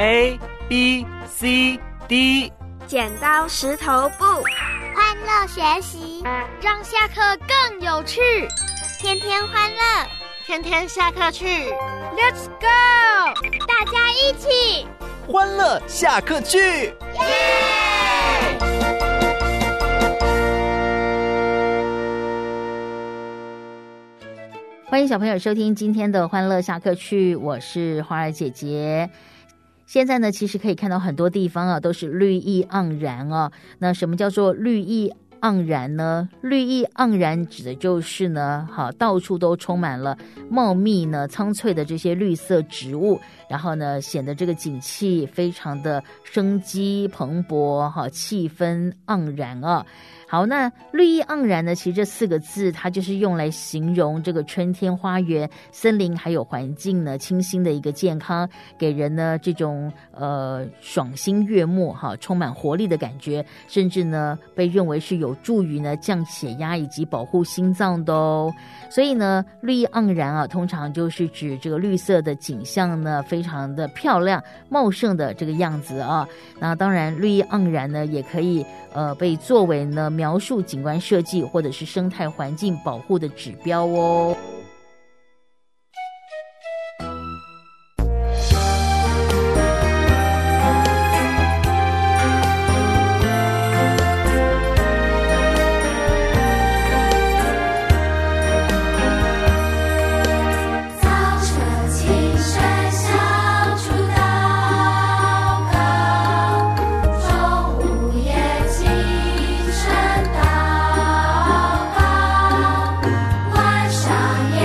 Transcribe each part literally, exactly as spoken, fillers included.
A B C D。 剪刀石头布， 欢乐学习， 让下课更有趣。 天天欢乐， 天天下课去。 Let's go！ 大家一起欢乐下课去，耶！ 欢迎小朋友收听今天的欢乐下课去，我是花儿姐姐。现在呢，其实可以看到很多地方啊，都是绿意盎然啊。那什么叫做绿意盎然呢？绿意盎然指的就是呢，好，到处都充满了茂密呢、苍翠的这些绿色植物，然后呢，显得这个景气非常的生机蓬勃，哈，气氛盎然啊。好，那绿意盎然呢，其实这四个字它就是用来形容这个春天花园、森林还有环境呢清新的一个健康，给人呢这种呃爽心悦目哈，充满活力的感觉，甚至呢被认为是有助于呢降血压以及保护心脏的哦。所以呢，绿意盎然啊，通常就是指这个绿色的景象呢非常的漂亮、茂盛的这个样子啊。那当然，绿意盎然呢也可以呃被作为呢描述景观设计或者是生态环境保护的指标哦。 晚上也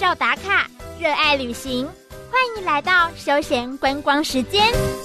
照打卡，热爱旅行，欢迎来到休闲观光时间。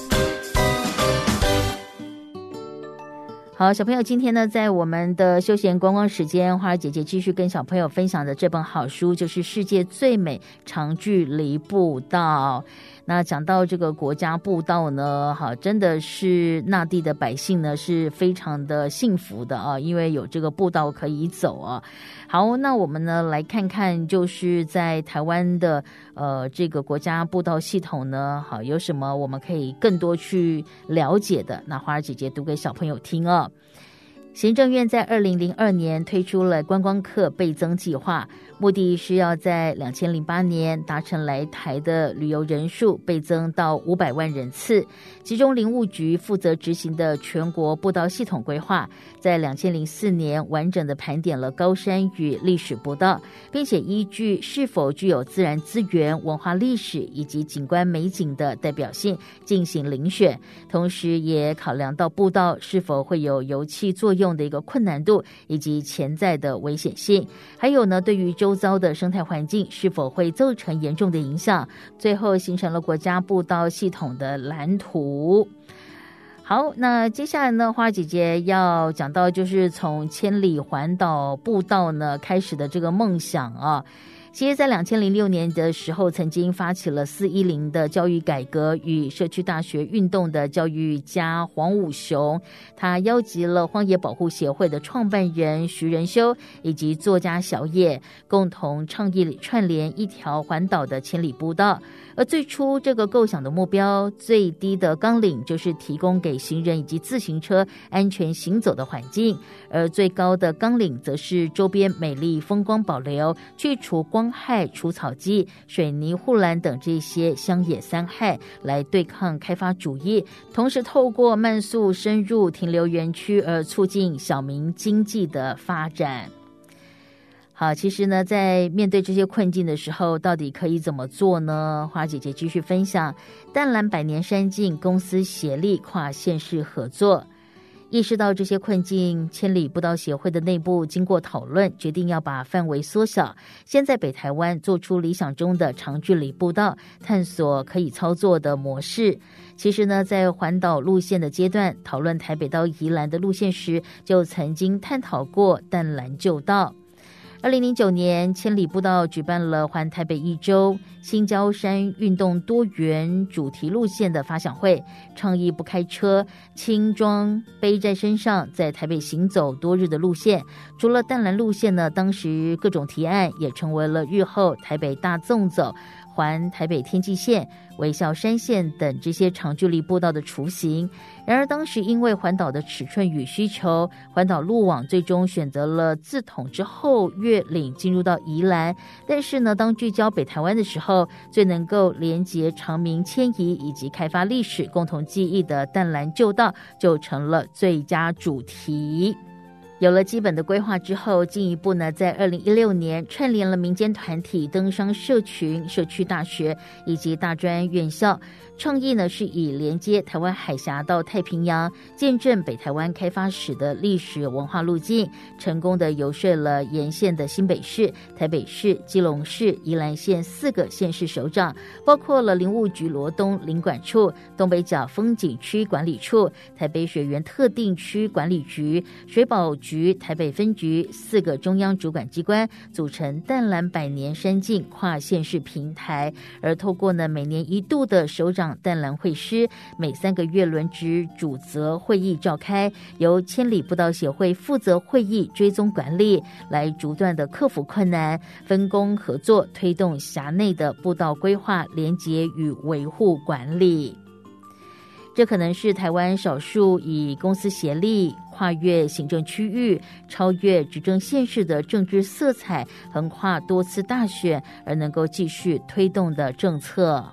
好，小朋友，今天呢，在我们的休闲观光时间，花儿姐姐继续跟小朋友分享的这本好书，就是《世界最美长距离步道》。那讲到这个国家步道呢，好，真的是那地的百姓呢是非常的幸福的啊，因为有这个步道可以走啊。好，那我们呢来看看，就是在台湾的呃这个国家步道系统呢，好，有什么我们可以更多去了解的？那花儿姐姐读给小朋友听啊。行政院在二零零二年推出了观光客倍增计划，目的是要在两千零八年达成来台的旅游人数倍增到五百万人次。其中林务局负责执行的全国步道系统规划，在两千零四年完整的盘点了高山与历史步道，并且依据是否具有自然资源、文化历史以及景观美景的代表性进行遴选，同时也考量到步道是否会有油气作用的一个困难度以及潜在的危险性，还有呢，对于周遭的生态环境是否会造成严重的影响，最后形成了国家步道系统的蓝图。好，那接下来呢，花姐姐要讲到就是从千里环岛步道呢开始的这个梦想啊。其实在两千零六年的时候，曾经发起了四一零的教育改革与社区大学运动的教育家黄武雄，他邀集了荒野保护协会的创办人徐仁修以及作家小野，共同倡议串联一条环岛的千里步道。而最初这个构想的目标，最低的纲领就是提供给行人以及自行车安全行走的环境，而最高的纲领则是周边美丽风光保留，去除光害、除草剂、水泥护栏等这些乡野三害，来对抗开发主义，同时透过慢速深入停留园区而促进小民经济的发展。好，其实呢，在面对这些困境的时候，到底可以怎么做呢？花姐姐继续分享，淡蓝百年山径公司协力跨县市合作。意识到这些困境，千里步道协会的内部经过讨论，决定要把范围缩小，先在北台湾做出理想中的长距离步道，探索可以操作的模式。其实呢，在环岛路线的阶段，讨论台北到宜兰的路线时，就曾经探讨过淡蓝旧道。二零零九年，千里步道举办了环台北一周新郊山运动多元主题路线的发想会，倡议不开车、轻装背在身上，在台北行走多日的路线。除了淡蓝路线呢，当时各种提案也成为了日后台北大纵走、环台北天际线、微笑山线等这些长距离步道的雏形。然而当时因为环岛的尺寸与需求，环岛路网最终选择了自统之后越岭进入到宜兰，但是呢，当聚焦北台湾的时候，最能够连结长民迁移以及开发历史共同记忆的淡蓝旧道就成了最佳主题。有了基本的规划之后，进一步呢，在二零一六年串联了民间团体、登商社群、社区大学以及大专院校，创意呢是以连接台湾海峡到太平洋，见证北台湾开发史的历史文化路径，成功的游说了沿线的新北市、台北市、基隆市、宜兰县四个县市首长，包括了林务局罗东林管处、东北角风景区管理处、台北水源特定区管理局、水保局台北分局四个中央主管机关，组成淡蓝百年山径跨县市平台。而透过呢每年一度的首长淡蓝会师，每三个月轮值主责会议召开，由千里步道协会负责会议追踪管理，来逐段的克服困难，分工合作，推动辖内的步道规划、连结与维护管理。这可能是台湾少数以公私协力、跨越行政区域、超越执政县市的政治色彩，横跨多次大选而能够继续推动的政策。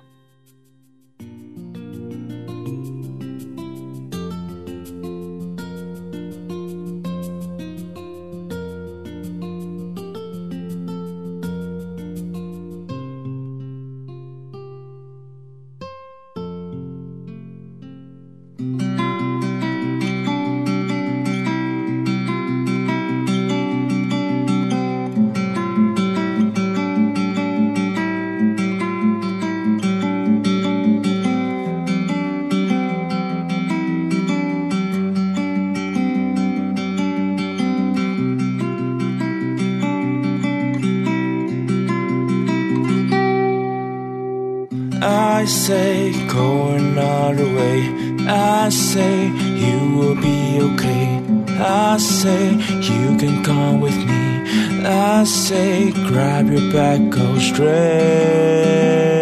I say go another way. I say you will be okay. I say you can come with me. I say grab your bag, go straight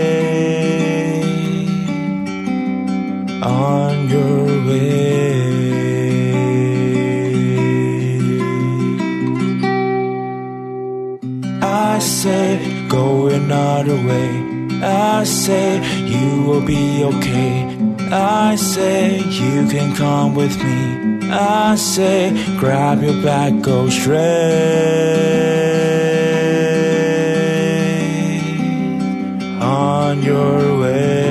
on your way. I say go another way. I say you will be okay. I say you can come with me. I say grab your bag, go straight on your way.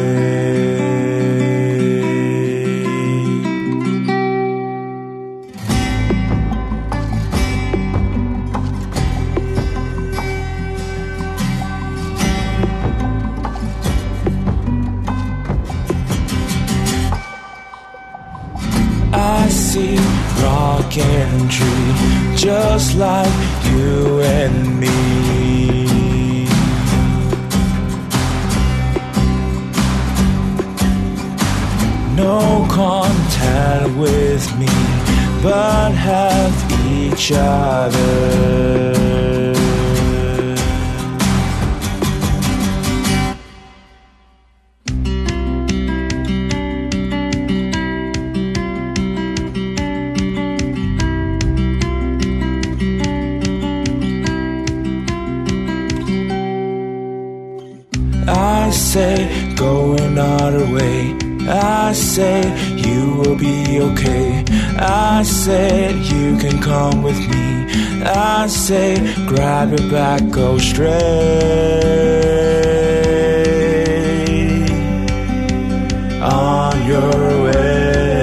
I see rock and tree, just like you and me. No contact with me, but have each other. I say go another way. I say you will be okay. I say you can come with me. I say grab your bag, go straight on your way.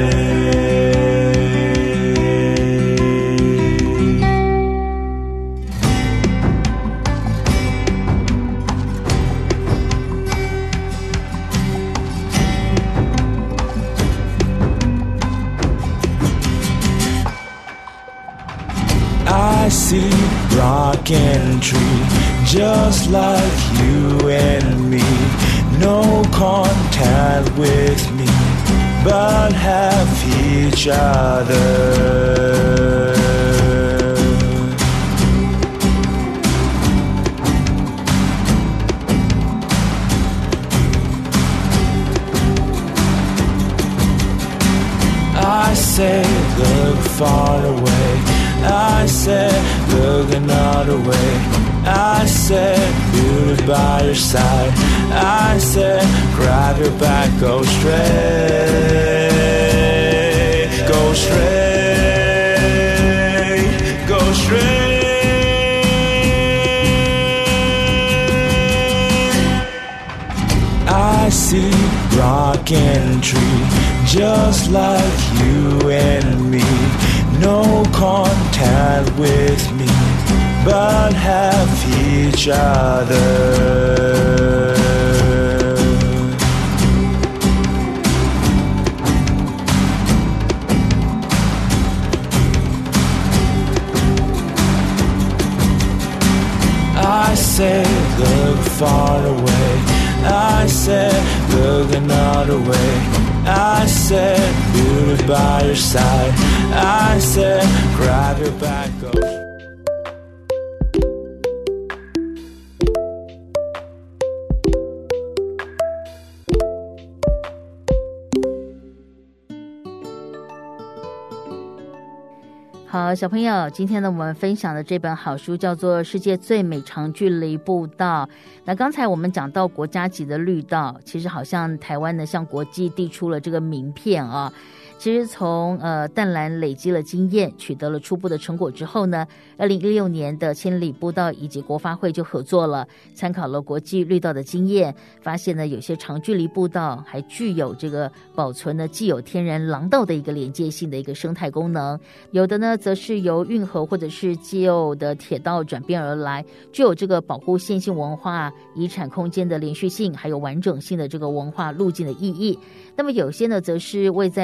I see rock and tree, just like you and me. No contact with me, but have each other. I say look far away. I said look another way. I said beauty by your side. I said grab your back, go straight, go straight, go straight. I see rock and tree, just like you and me. No contact with me, but have each other. I say look far away. I said look another way. I said beauty by your side. I said grab your back up. 好，小朋友，今天呢，我们分享的这本好书叫做《世界最美长距离步道》。那刚才我们讲到国家级的绿道，其实好像台湾呢向国际递出了这个名片啊。其实从呃淡蓝累积了经验，取得了初步的成果之后呢，二零一六年的千里步道以及国发会就合作了，参考了国际绿道的经验，发现呢有些长距离步道还具有这个保存呢既有天然廊道的一个连接性的一个生态功能，有的呢则是由运河或者是旧的铁道转变而来，具有这个保护线性文化遗产空间的连续性还有完整性的这个文化路径的意义。那么有些呢则是位在都会区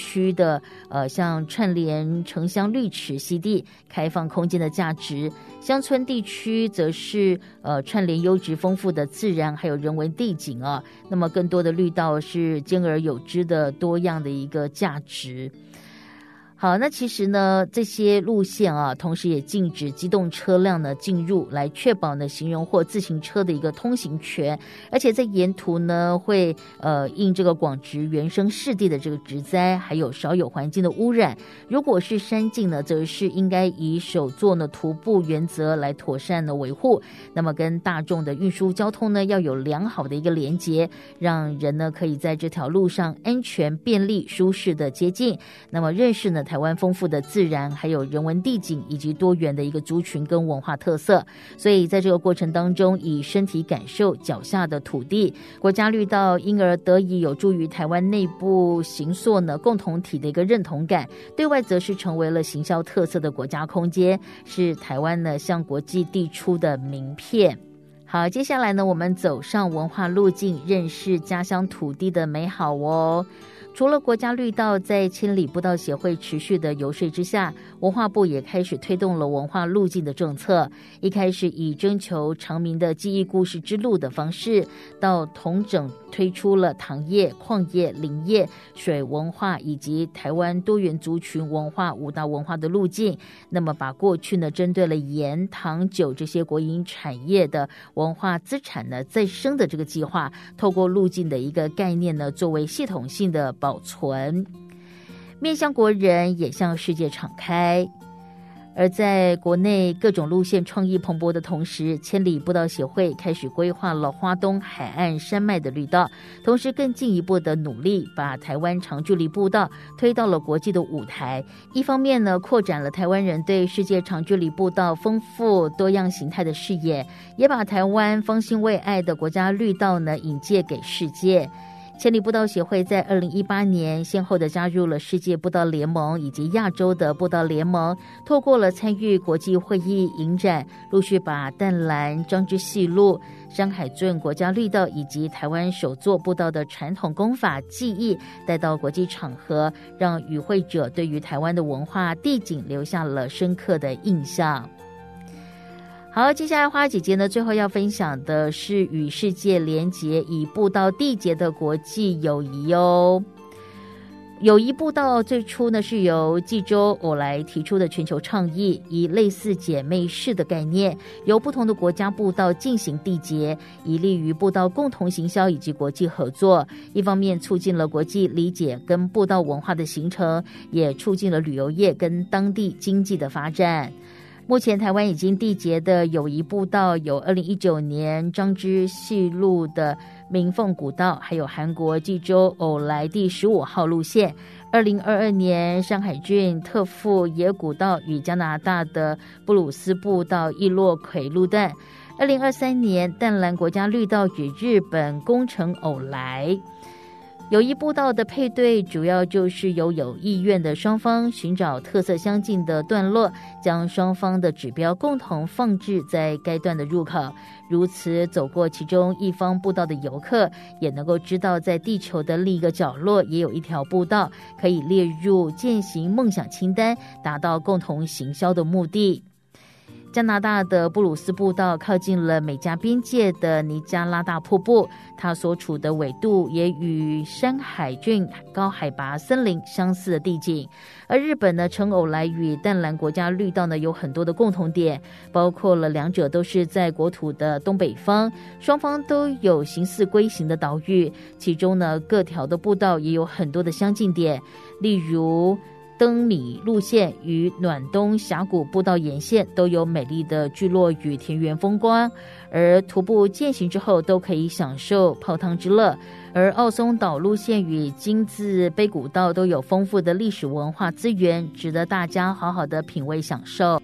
区的呃，像串联城乡绿池溪地、开放空间的价值；乡村地区则是呃串联优质丰富的自然还有人文地景啊。那么更多的绿道是兼而有之的多样的一个价值。好，那其实呢，这些路线啊，同时也禁止机动车辆呢进入，来确保呢行人或自行车的一个通行权。而且在沿途呢，会呃应这个广植原生湿地的这个植栽，还有少有环境的污染。如果是山径呢，则是应该以手作呢徒步原则来妥善的维护。那么跟大众的运输交通呢，要有良好的一个连结，让人呢可以在这条路上安全、便利、舒适的接近。那么认识呢台湾丰富的自然还有人文地景以及多元的一个族群跟文化特色。所以在这个过程当中，以身体感受脚下的土地，国家绿道因而得以有助于台湾内部形塑呢共同体的一个认同感，对外则是成为了行销特色的国家空间，是台湾呢向国际递出的名片。好，接下来呢，我们走上文化路径，认识家乡土地的美好哦。除了国家绿道在千里步道协会持续的游说之下，文化部也开始推动了文化路径的政策。一开始以征求常民的记忆故事之路的方式，到统整推出了糖业、矿业、林业、水文化以及台湾多元族群文化五大文化的路径。那么把过去呢针对了盐、糖、酒这些国营产业的文化资产呢再生的这个计划，透过路径的一个概念呢，作为系统性的保存，面向国人也向世界敞开。而在国内各种路线创意蓬勃的同时，千里步道协会开始规划了花东海岸山脉的绿道，同时更进一步的努力把台湾长距离步道推到了国际的舞台。一方面呢，扩展了台湾人对世界长距离步道丰富多样形态的视野，也把台湾方兴未艾的国家绿道呢引介给世界。千里步道协会在二零一八年先后的加入了世界步道联盟以及亚洲的步道联盟，透过了参与国际会议影展，陆续把淡蓝、张之细路、山海圳国家绿道以及台湾手作步道的传统工法技艺带到国际场合，让与会者对于台湾的文化地景留下了深刻的印象。好，接下来花姐姐呢，最后要分享的是与世界连结以步道缔结的国际友谊哦。友谊步道最初呢是由济州偶来提出的全球倡议，以类似姐妹市的概念，由不同的国家步道进行缔结，以利于步道共同行销以及国际合作。一方面促进了国际理解跟步道文化的形成，也促进了旅游业跟当地经济的发展。目前台湾已经缔结的友谊步道有二零一九年张之细路的鸣凤古道，还有韩国济州偶来第十五号路线，二零二二年山海郡特富野古道与加拿大的布鲁斯步道易洛魁路段，二零二三年淡蓝国家绿道与日本宫城偶来。友谊步道的配对主要就是由有意愿的双方寻找特色相近的段落，将双方的指标共同放置在该段的入口，如此走过其中一方步道的游客也能够知道在地球的另一个角落也有一条步道，可以列入践行梦想清单，达到共同行销的目的。加拿大的布鲁斯步道靠近了美加边界的尼加拉大瀑布，它所处的纬度也与山海郡高海拔森林相似的地景。而日本呢，城偶来与淡蓝国家绿道呢有很多的共同点，包括了两者都是在国土的东北方，双方都有形似龟形的岛屿，其中呢各条的步道也有很多的相近点，例如灯米路线与暖东峡谷步道沿线都有美丽的聚落与田园风光，而徒步践行之后都可以享受泡汤之乐。而奥松岛路线与金字碑古道都有丰富的历史文化资源，值得大家好好的品味享受。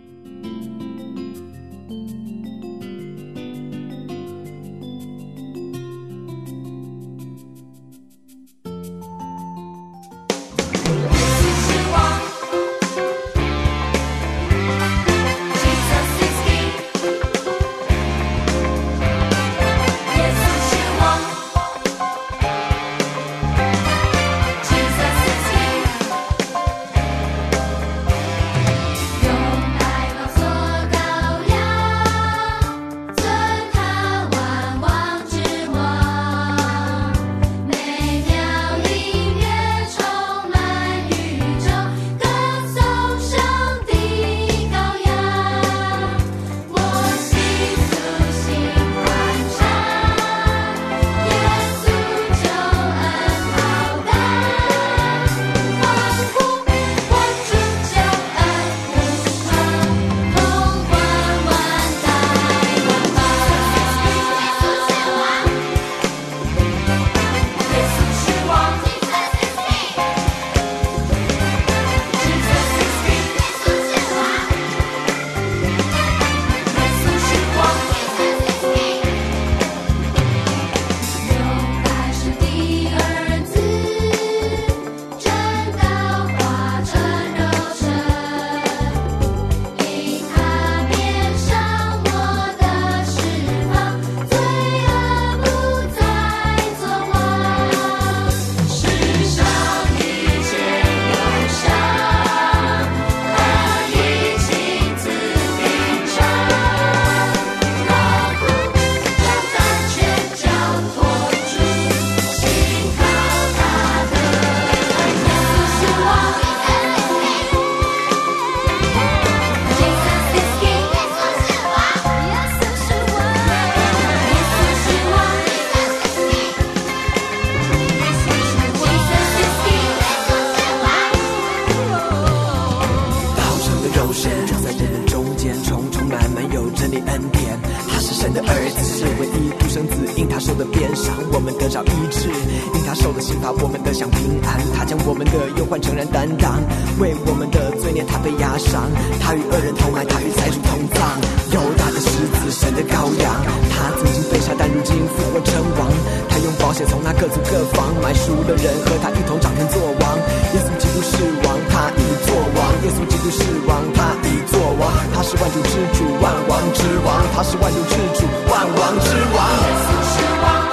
Jesus is here. 是唯一独生子，因他受的鞭伤，我们得着医治；因他受的刑罚，我们得享平安。他将我们的忧患诚然担当，为我们的罪孽他被压伤。他与恶人同埋，他与财主同葬。犹大的狮子，神的羔羊，他曾经被杀，但如今复活称王。他用宝血从那各族各方买赎了人，和他一同掌权作王。耶稣基督是王，他已作王；耶稣基督是王，他已作王。他是万主之主，万王之王；他是万主之主，万王之王。耶稣是王。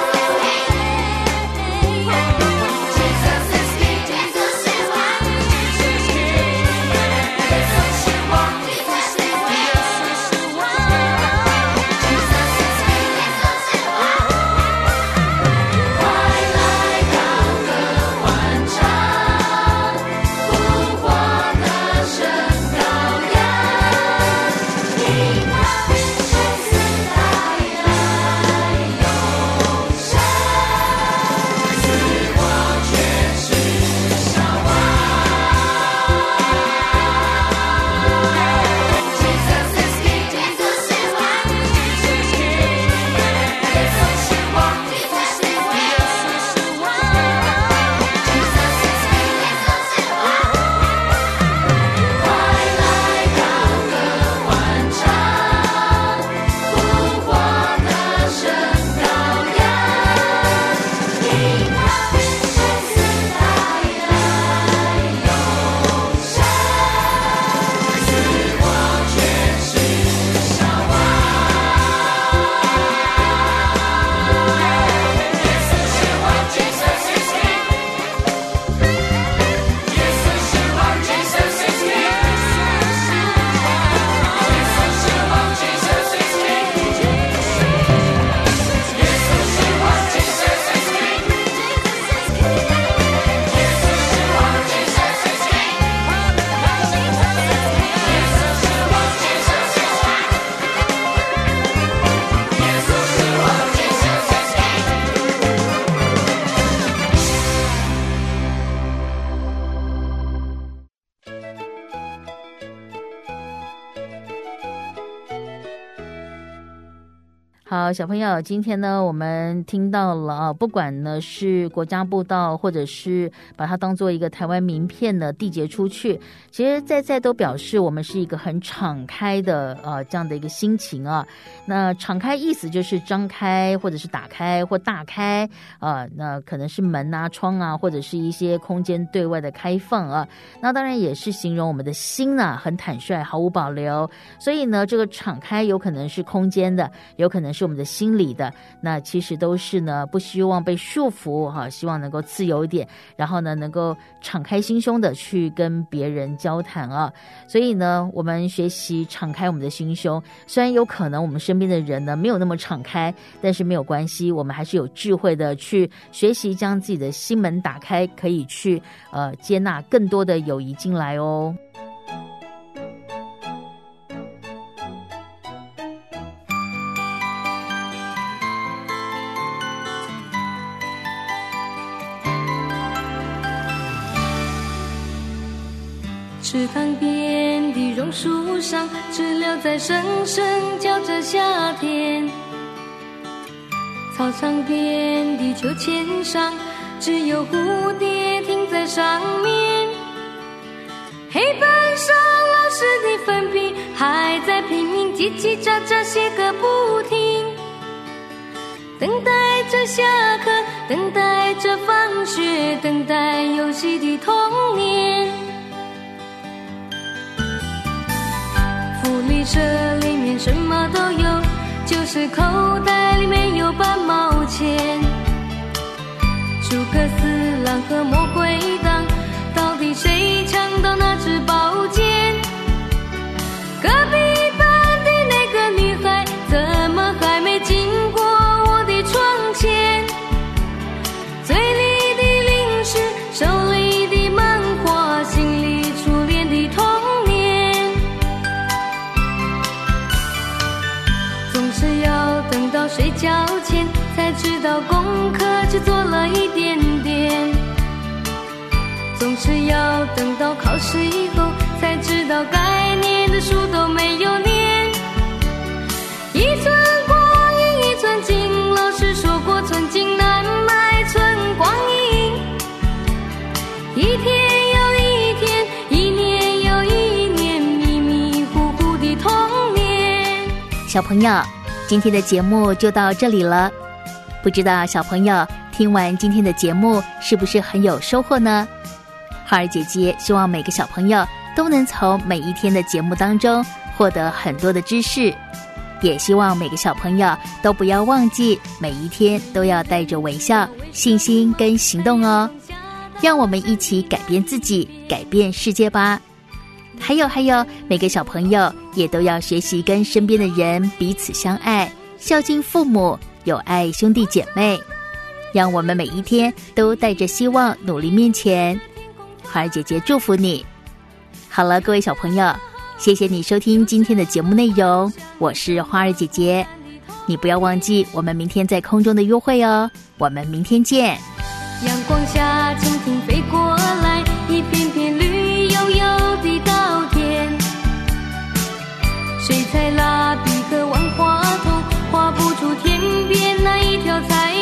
好，小朋友，今天呢，我们听到了啊，不管呢是国家步道，或者是把它当做一个台湾名片的缔结出去，其实在在都表示我们是一个很敞开的呃这样的一个心情啊。那敞开意思就是张开，或者是打开或大开啊，那可能是门啊、窗啊，或者是一些空间对外的开放啊。那当然也是形容我们的心呢、啊、很坦率，毫无保留。所以呢，这个敞开有可能是空间的，有可能是我们的心理的，那其实都是呢不希望被束缚哈、啊，希望能够自由一点，然后呢能够敞开心胸的去跟别人交谈啊。所以呢，我们学习敞开我们的心胸，虽然有可能我们身边的人呢没有那么敞开，但是没有关系，我们还是有智慧的去学习将自己的心门打开，可以去呃接纳更多的友谊进来哦。 池塘边的榕树上，知了在声声叫着夏天。操场边的秋千上，只有蝴蝶停在上面。黑板上老师的粉笔还在拼命叽叽喳喳写个不停，等待着下课，等待着放学，等待游戏的童年。福利社里面什么都有，就是口袋里没有半毛钱。诸葛四郎和魔鬼党，到底谁抢到那支宝剑？隔壁班的那个女孩，怎么还没经过我的窗前？嘴里的零食，手里的漫画，心里初恋的童年。总是要等到睡觉前，才知道功课只做了一点点。总是要等到考试以后，才知道该念的书都没有念。一寸光阴小朋友，今天的节目就到这里了。不知道小朋友听完今天的节目是不是很有收获呢？花儿姐姐希望每个小朋友都能从每一天的节目当中获得很多的知识，也希望每个小朋友都不要忘记每一天都要带着微笑、信心跟行动哦。让我们一起改变自己，改变世界吧。还有还有，每个小朋友也都要学习跟身边的人彼此相爱，孝敬父母，有爱兄弟姐妹。让我们每一天都带着希望努力面前。花儿姐姐祝福你。好了，各位小朋友，谢谢你收听今天的节目内容，我是花儿姐姐。你不要忘记我们明天在空中的约会哦，我们明天见。 阳光下蜻蜓飞过来，一片片绿油油的稻田，水彩蜡笔和万花筒画不出天边那一条彩